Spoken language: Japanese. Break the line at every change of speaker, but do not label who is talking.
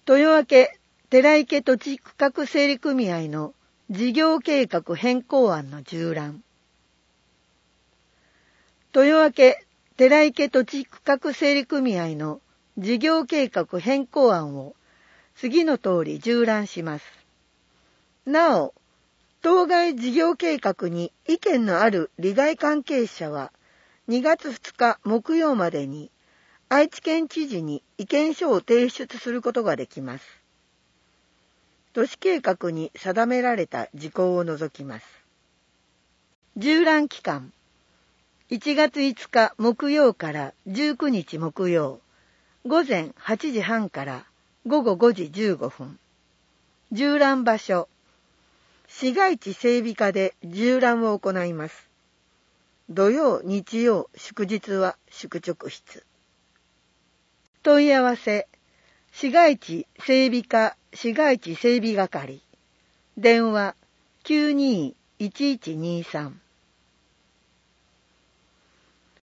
豊明寺池土地区画整理組合の事業計画変更案の縦覧。豊明寺池土地区画整理組合の事業計画変更案を次の通り縦覧します。なお、当該事業計画に意見のある利害関係者は2月2日木曜までに愛知県知事に意見書を提出することができます。都市計画に定められた事項を除きます。縦覧期間1月5日木曜から19日木曜午前8時半から午後5時15分。縦覧場所市街地整備課で縦覧を行います。土曜、日曜、祝日は宿直室。問い合わせ市街地整備課市街地整備係電話 92-1123